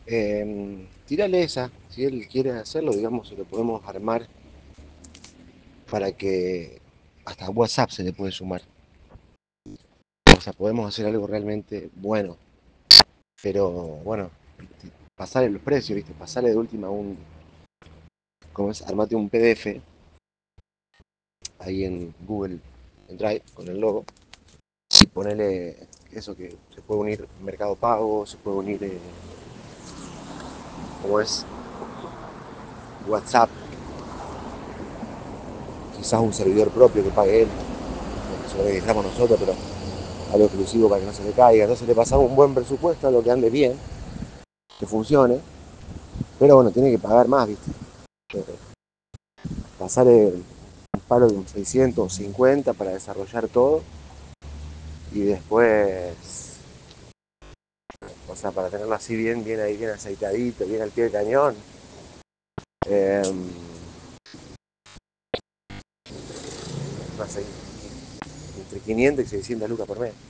Tirale esa, si él quiere hacerlo, digamos, se lo podemos armar para que hasta WhatsApp se le puede sumar. O sea, podemos hacer algo realmente bueno, pero bueno, pasarle los precios, ¿viste? Pasarle de última como es, armate un PDF ahí en Google en Drive con el logo y ponerle eso que se puede unir Mercado Pago, se puede unir como es WhatsApp, quizás un servidor propio que pague él, se lo registramos nosotros, pero algo exclusivo para que no se le caiga. Entonces le pasamos un buen presupuesto, a lo que ande bien, que funcione, pero bueno, tiene que pagar más, ¿viste? Pasarle un palo de un 650 para desarrollar todo y después, o sea, para tenerlo así bien ahí, bien aceitadito, bien al pie del cañón, eh, no sé, entre 500 y 600 lucas por mes.